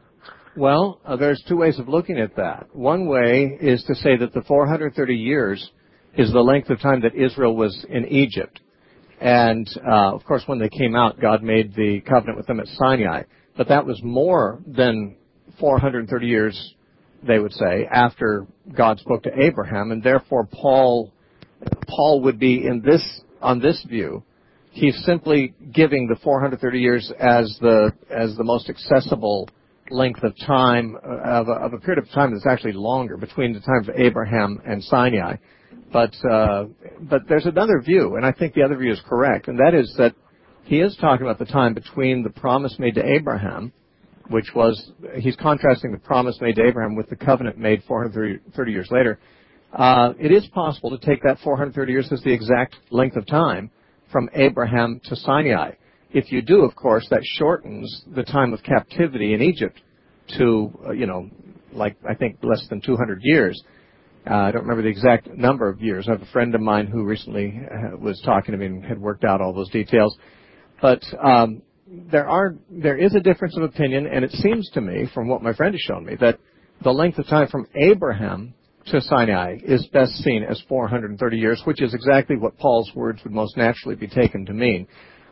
Well, uh, there's two ways of looking at that. One way is to say that the four hundred thirty years is the length of time that Israel was in Egypt. And, uh, of course, when they came out, God made the covenant with them at Sinai. But that was more than four hundred thirty years, they would say, after God spoke to Abraham. And therefore, Paul, Paul would be in this, on this view, he's simply giving the four hundred thirty years as the, as the most accessible length of time, of a, of a period of time that's actually longer between the times of Abraham and Sinai. But uh, but there's another view, and I think the other view is correct, and that is that he is talking about the time between the promise made to Abraham, which was, he's contrasting the promise made to Abraham with the covenant made four hundred thirty years later. Uh, it is possible to take that four hundred thirty years as the exact length of time from Abraham to Sinai. If you do, of course, that shortens the time of captivity in Egypt to, uh, you know, like I think less than two hundred years. Uh, I don't remember the exact number of years. I have a friend of mine who recently uh, was talking to me and had worked out all those details. But um, there are there is a difference of opinion, and it seems to me, from what my friend has shown me, that the length of time from Abraham to Sinai is best seen as four hundred thirty years, which is exactly what Paul's words would most naturally be taken to mean.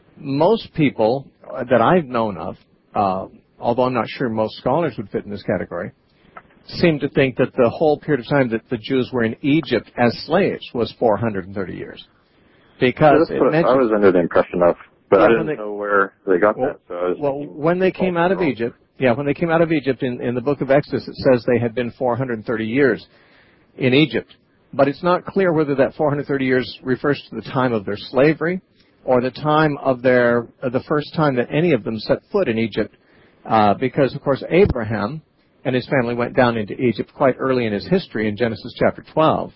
Most people that I've known of, uh, although I'm not sure most scholars would fit in this category, seem to think that the whole period of time that the Jews were in Egypt as slaves was four hundred thirty years. Because That's what it I was under the impression of, but yeah, I didn't they, know where they got well, that. So I was well, when they came out of Egypt, yeah, when they came out of Egypt in, in the book of Exodus, it says they had been four hundred thirty years in Egypt. But it's not clear whether that four hundred thirty years refers to the time of their slavery or the time of their, uh, the first time that any of them set foot in Egypt. Uh, because, of course, Abraham and his family went down into Egypt quite early in his history in Genesis chapter twelve.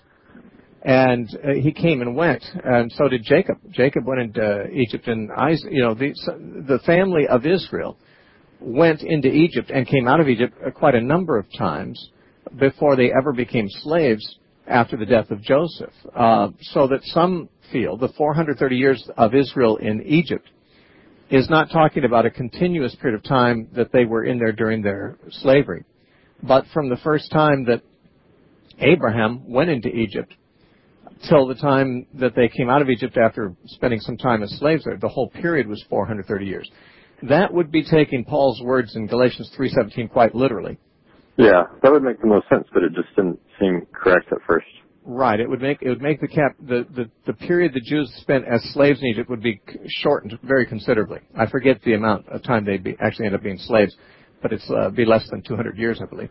And uh, he came and went, and so did Jacob. Jacob went into Egypt, and Isaac, you know, the, the family of Israel went into Egypt and came out of Egypt quite a number of times before they ever became slaves after the death of Joseph. Uh, so that some feel the four hundred thirty years of Israel in Egypt is not talking about a continuous period of time that they were in there during their slavery, but from the first time that Abraham went into Egypt till the time that they came out of Egypt after spending some time as slaves there, the whole period was four hundred thirty years. That would be taking Paul's words in Galatians three seventeen quite literally. Yeah, that would make the most sense, but it just didn't seem correct at first. Right. It would make it would make the cap the, the, the period the Jews spent as slaves in Egypt would be shortened very considerably. I forget the amount of time they'd be actually end up being slaves, but it's uh, be less than two hundred years, I believe.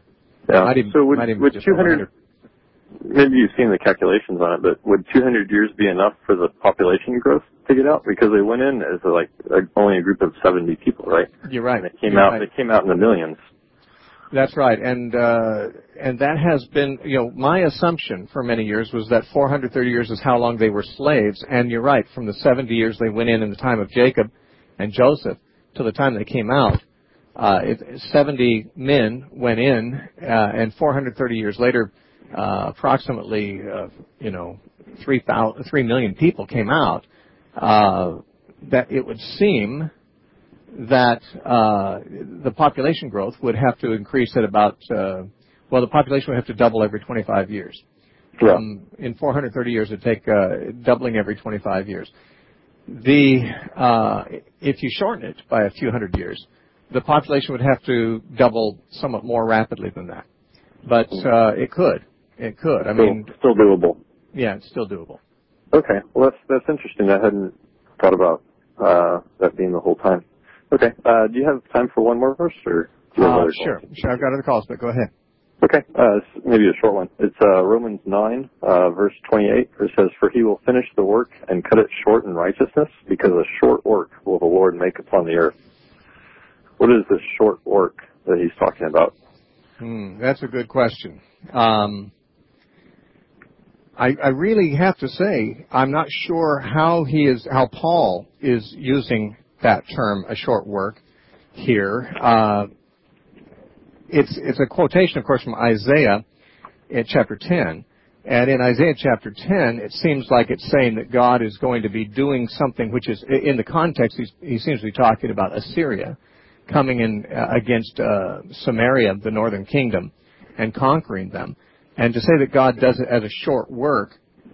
Yeah. Might even, so would, might even would just two hundred, maybe you've seen the calculations on it, but would two hundred years be enough for the population growth to get out? Because they went in as a, like a, only a group of seventy people, right? You're right. And they came You're out. right. They came out in the millions. That's right, and uh, and that has been, you know, my assumption for many years was that four hundred thirty years is how long they were slaves, and you're right, from the seventy years they went in in the time of Jacob and Joseph to the time they came out, uh, it, seventy men went in, uh, and four hundred thirty years later, uh, approximately, uh, you know, three thousand, three million people came out. Uh, that it would seem that uh, the population growth would have to increase at about, uh, well, the population would have to double every twenty-five years. Yeah. Um, in four hundred thirty years, it would take uh, doubling every twenty-five years. The uh, if you shorten it by a few hundred years, the population would have to double somewhat more rapidly than that. But uh, it could. It could. I still, mean, still doable. Yeah, it's still doable. Okay. Well, that's that's interesting. I hadn't thought about uh, that being the whole time. Okay. Uh, do you have time for one more verse, or do you have Uh, other sure. calls? Sure. I've got other calls, but go ahead. Okay. Uh, it's maybe a short one. It's uh, Romans nine, uh, verse twenty-eight, where it says, "For he will finish the work and cut it short in righteousness, because a short work will the Lord make upon the earth." What is this short work that he's talking about? Hmm, that's a good question. Um, I, I really have to say I'm not sure how he is, how Paul is using that term, a short work, here. Uh, it's it's a quotation, of course, from Isaiah in chapter ten. And in Isaiah chapter ten, it seems like it's saying that God is going to be doing something which is, in the context, he's, he seems to be talking about Assyria coming in uh, against uh, Samaria, the northern kingdom, and conquering them. And to say that God does it as a short work,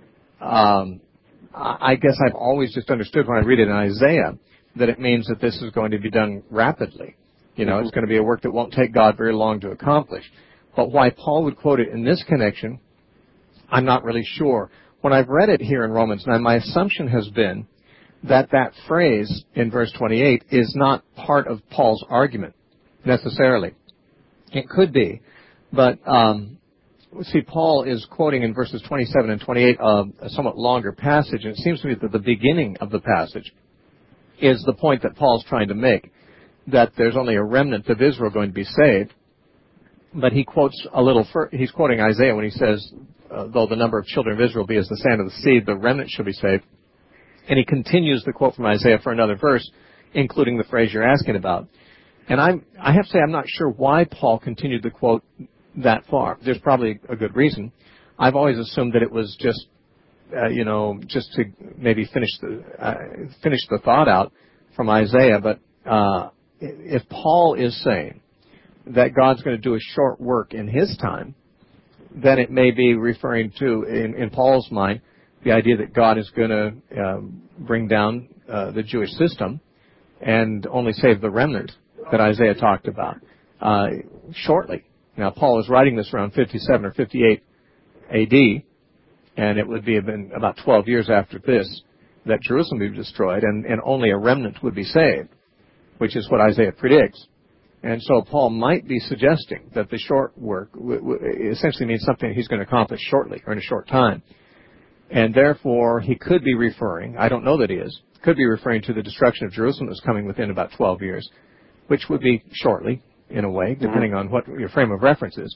um, I guess I've always just understood when I read it in Isaiah that it means that this is going to be done rapidly. You know, it's going to be a work that won't take God very long to accomplish. But why Paul would quote it in this connection, I'm not really sure. When I've read it here in Romans nine, my assumption has been that that phrase in verse twenty-eight is not part of Paul's argument necessarily. It could be, but um, see, Paul is quoting in verses twenty-seven and twenty-eight uh, a somewhat longer passage, and it seems to me that the beginning of the passage is the point that Paul's trying to make, that there's only a remnant of Israel going to be saved. But he quotes a little, fur- he's quoting Isaiah when he says, uh, though the number of children of Israel be as the sand of the sea, the remnant shall be saved. And he continues the quote from Isaiah for another verse, including the phrase you're asking about. And I'm, I have to say I'm not sure why Paul continued the quote that far. There's probably a good reason. I've always assumed that it was just, uh, you know, just to maybe finish the uh, finish the thought out from Isaiah. But uh, if Paul is saying that God's going to do a short work in his time, then it may be referring to, in, in Paul's mind, the idea that God is going to um, bring down uh, the Jewish system and only save the remnant that Isaiah talked about uh, shortly. Now, Paul is writing this around fifty-seven or fifty-eight A D, and it would be about twelve years after this that Jerusalem would be destroyed, and, and only a remnant would be saved, which is what Isaiah predicts. And so Paul might be suggesting that the short work w- w- essentially means something he's going to accomplish shortly or in a short time. And therefore, he could be referring, I don't know that he is, could be referring to the destruction of Jerusalem that's coming within about twelve years, which would be shortly, in a way, depending on what your frame of reference is.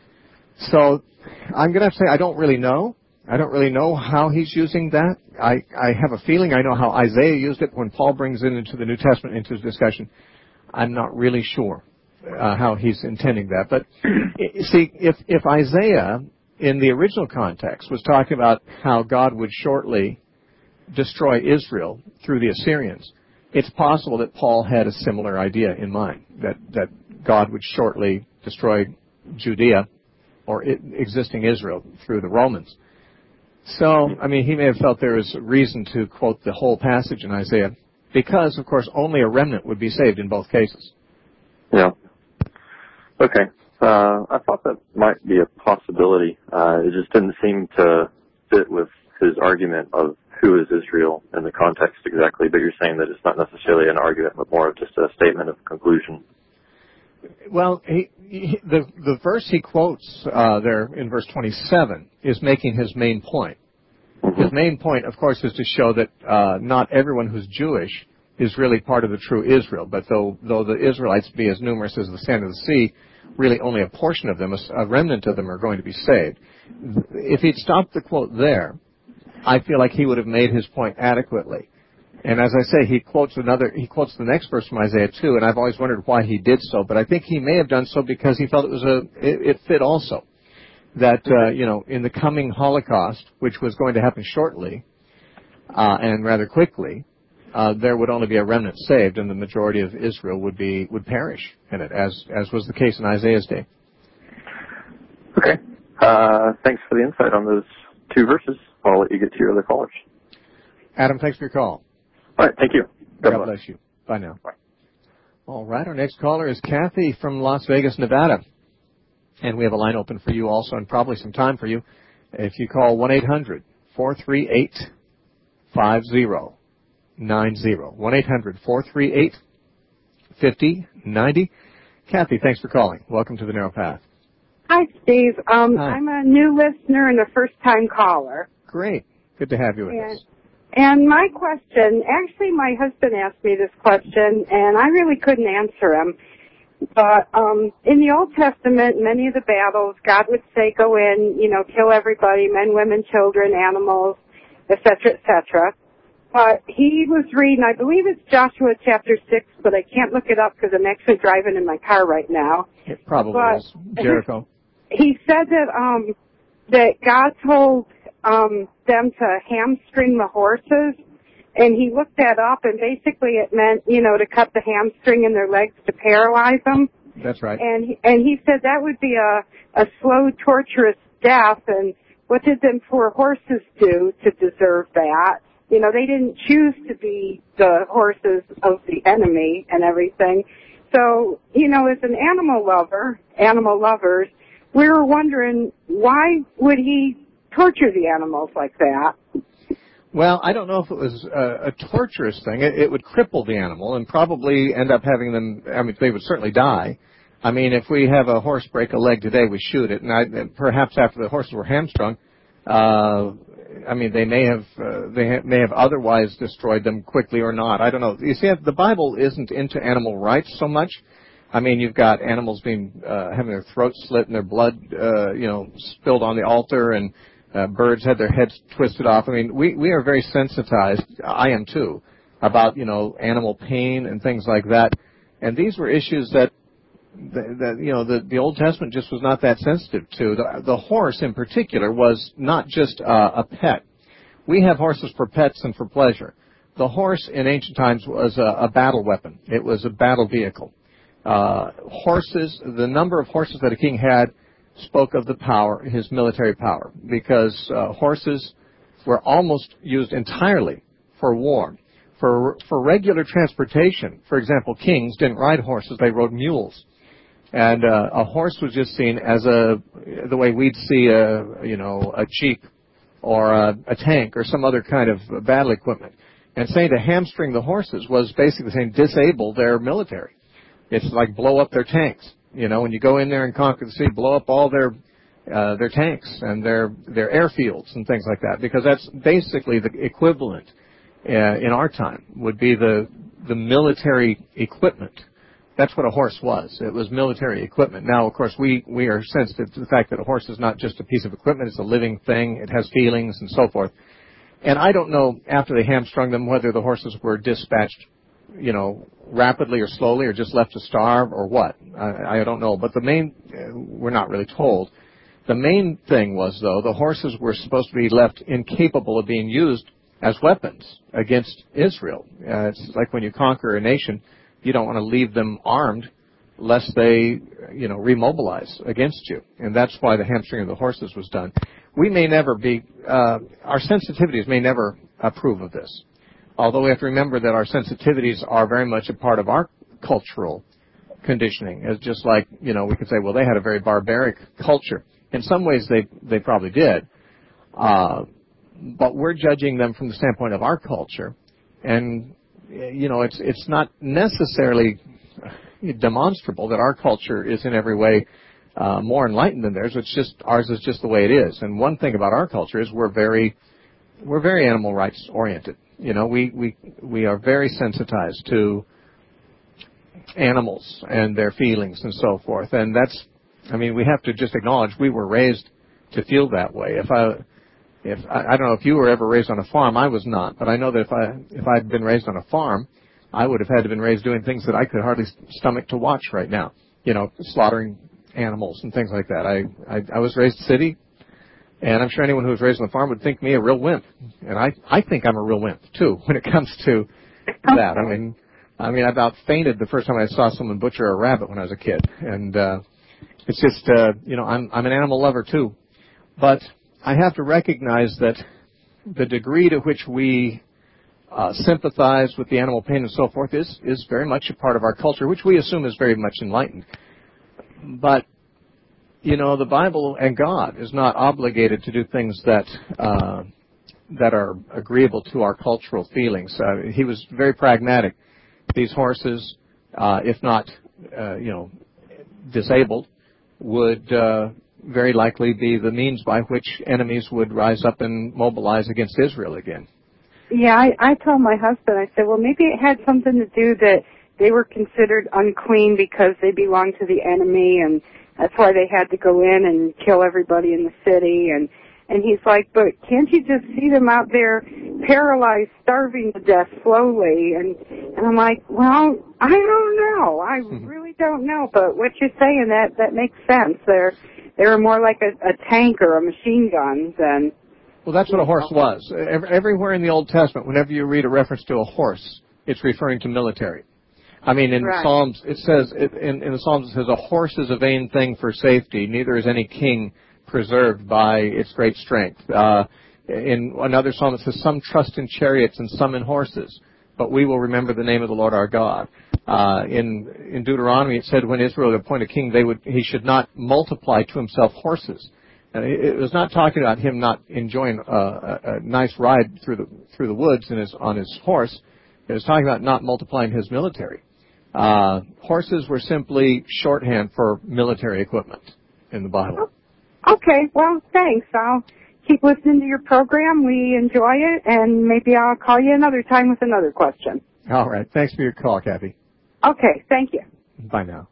So I'm going to have to say I don't really know. I don't really know how he's using that. I, I have a feeling I know how Isaiah used it when Paul brings it into the New Testament, into his discussion. I'm not really sure uh, how he's intending that. But, see, if, if Isaiah, in the original context, was talking about how God would shortly destroy Israel through the Assyrians, it's possible that Paul had a similar idea in mind, that, that God would shortly destroy Judea or it, existing Israel through the Romans. So, I mean, he may have felt there was reason to quote the whole passage in Isaiah because, of course, only a remnant would be saved in both cases. Yeah. Okay. Uh, I thought that might be a possibility. Uh, it just didn't seem to fit with his argument of who is Israel in the context exactly, but you're saying that it's not necessarily an argument, but more of just a statement of conclusion. Well, he, he, the the verse he quotes uh, there in verse twenty-seven is making his main point. His main point, of course, is to show that uh, not everyone who's Jewish is really part of the true Israel, but though though the Israelites be as numerous as the sand of the sea, really only a portion of them, a remnant of them, are going to be saved. If he'd stopped the quote there, I feel like he would have made his point adequately. And as I say, he quotes another. He quotes the next verse from Isaiah two, and I've always wondered why he did so. But I think he may have done so because he felt it was a it, it fit also that uh, you know in the coming Holocaust, which was going to happen shortly uh, and rather quickly, uh, there would only be a remnant saved, and the majority of Israel would be would perish in it, as as was the case in Isaiah's day. Okay. Uh, thanks for the insight on those two verses. I'll let you get to your other callers. Adam, thanks for your call. All right, thank you. God, God bless you. Bye now. Bye. All right, our next caller is Kathy from Las Vegas, Nevada. And we have a line open for you also, and probably some time for you. If you call one eight hundred four three eight five zero nine zero. one eight hundred four three eight five zero nine zero. Kathy, thanks for calling. Welcome to the Narrow Path. Hi, Steve. Um, Hi. I'm a new listener and a first-time caller. Great. Good to have you with and, us. And my question, actually my husband asked me this question, and I really couldn't answer him. But um, in the Old Testament, many of the battles, God would say, go in, you know, kill everybody, men, women, children, animals, et cetera, et cetera. But he was reading, I believe it's Joshua chapter six, but I can't look it up because I'm actually driving in my car right now. It probably but is. Jericho. He said that um, that God told um, them to hamstring the horses, and he looked that up, and basically it meant, you know, to cut the hamstring in their legs to paralyze them. That's right. And he, and he said that would be a, a slow, torturous death, and what did them poor horses do to deserve that? You know, they didn't choose to be the horses of the enemy and everything. So, you know, as an animal lover, animal lovers, we were wondering, why would he torture the animals like that? Well, I don't know if it was a, a torturous thing. It, it would cripple the animal and probably end up having them, I mean, they would certainly die. I mean, if we have a horse break a leg today, we shoot it, and I, perhaps after the horses were hamstrung, uh, I mean, they may have uh, they ha- may have otherwise destroyed them quickly or not. I don't know. You see, the Bible isn't into animal rights so much. I mean, you've got animals being uh, having their throats slit and their blood, uh, you know, spilled on the altar, and uh, birds had their heads twisted off. I mean, we we are very sensitized. I am too, about you know animal pain and things like that. And these were issues that that you know the the Old Testament just was not that sensitive to. The, the horse in particular was not just uh, a pet. We have horses for pets and for pleasure. The horse in ancient times was a, a battle weapon. It was a battle vehicle. Uh, horses, the number of horses that a king had spoke of the power, his military power, because uh, horses were almost used entirely for war. For for regular transportation, for example, kings didn't ride horses, they rode mules. And uh, a horse was just seen as a, the way we'd see a, you know, a jeep or a, a tank or some other kind of battle equipment. And saying to hamstring the horses was basically saying disable their military. It's like blow up their tanks. You know, when you go in there and conquer the city, blow up all their uh, their tanks and their their airfields and things like that, because that's basically the equivalent uh, in our time would be the the military equipment. That's what a horse was. It was military equipment. Now, of course, we, we are sensitive to the fact that a horse is not just a piece of equipment. It's a living thing. It has feelings and so forth. And I don't know, after they hamstrung them, whether the horses were dispatched, you know, rapidly or slowly or just left to starve or what. I, I don't know. But the main, uh, we're not really told. The main thing was, though, the horses were supposed to be left incapable of being used as weapons against Israel. Uh, it's like when you conquer a nation, you don't want to leave them armed lest they, you know, remobilize against you. And that's why the hamstring of the horses was done. We may never be, uh, our sensitivities may never approve of this. Although we have to remember that our sensitivities are very much a part of our cultural conditioning. It's just like, you know, we could say, well, they had a very barbaric culture. In some ways they, they probably did. Uh, but we're judging them from the standpoint of our culture. And you know, it's it's not necessarily, demonstrable that our culture is in every way uh, more enlightened than theirs. It's just ours is just the way it is. And one thing about our culture is we're very we're very animal rights oriented. You know, we we we are very sensitized to animals and their feelings and so forth. And that's, I mean, we have to just acknowledge we were raised to feel that way. If I If I, I don't know if you were ever raised on a farm, I was not, but I know that if I if I'd been raised on a farm, I would have had to been raised doing things that I could hardly stomach to watch right now. You know, slaughtering animals and things like that. I I, I was raised city, and I'm sure anyone who was raised on a farm would think me a real wimp, and I I think I'm a real wimp too when it comes to that. I mean, I mean I about fainted the first time I saw someone butcher a rabbit when I was a kid, and uh, it's just uh, you know I'm I'm an animal lover too, but I have to recognize that the degree to which we uh, sympathize with the animal pain and so forth is, is very much a part of our culture, which we assume is very much enlightened. But, you know, the Bible and God is not obligated to do things that uh, that are agreeable to our cultural feelings. Uh, he was very pragmatic. These horses, uh, if not, uh, you know, disabled, would uh, very likely be the means by which enemies would rise up and mobilize against Israel again. Yeah, I, I told my husband, I said, well, maybe it had something to do that they were considered unclean because they belonged to the enemy, and that's why they had to go in and kill everybody in the city. And, and he's like, but can't you just see them out there paralyzed, starving to death slowly? And, and I'm like, well, I don't know. I really don't know. But what you're saying, that, that makes sense. They're They were more like a, a tank or a machine gun than... Well, that's what a horse was. Everywhere in the Old Testament, whenever you read a reference to a horse, it's referring to military. I mean, in right. Psalms, it says, in, in the Psalms, it says, a horse is a vain thing for safety, neither is any king preserved by its great strength. Uh, in another psalm, it says, some trust in chariots and some in horses, but we will remember the name of the Lord our God. Uh, in, in Deuteronomy, it said when Israel would appoint a king, they would, he should not multiply to himself horses. And it, it was not talking about him not enjoying a, a, a nice ride through the, through the woods in his, on his horse. It was talking about not multiplying his military. Uh, horses were simply shorthand for military equipment in the Bible. Okay, well, thanks. I'll keep listening to your program. We enjoy it, and maybe I'll call you another time with another question. All right. Thanks for your call, Kathy. Okay, thank you. Bye now.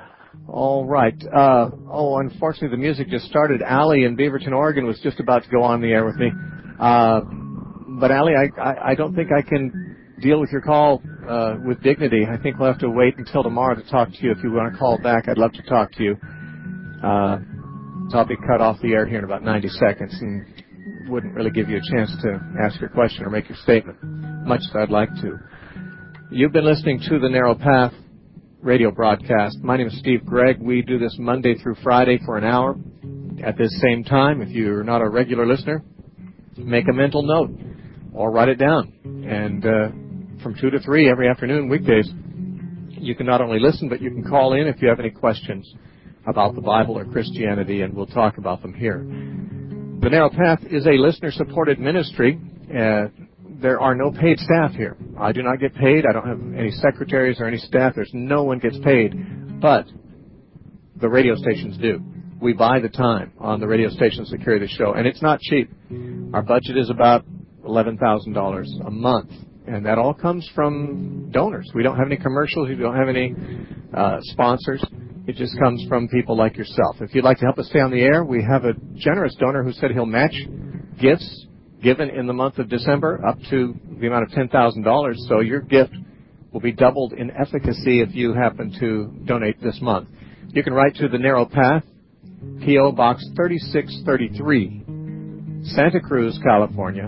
All right. Uh, oh, unfortunately, the music just started. Allie in Beaverton, Oregon was just about to go on the air with me. Uh, but, Allie, I, I, I don't think I can deal with your call uh, with dignity. I think we'll have to wait until tomorrow to talk to you. If you want to call back, I'd love to talk to you. Uh, so I'll be cut off the air here in about ninety seconds and wouldn't really give you a chance to ask your question or make your statement, much as I'd like to. You've been listening to the Narrow Path radio broadcast. My name is Steve Gregg. We do this Monday through Friday for an hour at this same time. If you're not a regular listener, make a mental note or write it down. And uh, from two to three every afternoon, weekdays, you can not only listen, but you can call in if you have any questions about the Bible or Christianity, and we'll talk about them here. The Narrow Path is a listener-supported ministry. Uh, There are no paid staff here. I do not get paid. I don't have any secretaries or any staff. There's no one gets paid. But the radio stations do. We buy the time on the radio stations that carry the show, and it's not cheap. Our budget is about eleven thousand dollars a month, and that all comes from donors. We don't have any commercials. We don't have any uh, sponsors. It just comes from people like yourself. If you'd like to help us stay on the air, we have a generous donor who said he'll match gifts given in the month of December up to the amount of ten thousand dollars. So your gift will be doubled in efficacy if you happen to donate this month. You can write to the Narrow Path, P O. Box thirty-six thirty-three, Santa Cruz, California,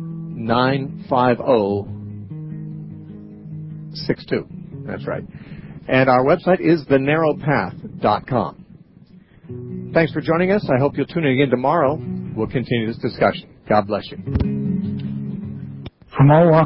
nine five zero six two. That's right. And our website is the narrow path dot com. Thanks for joining us. I hope you'll tune in again tomorrow. We'll continue this discussion. God bless you. From all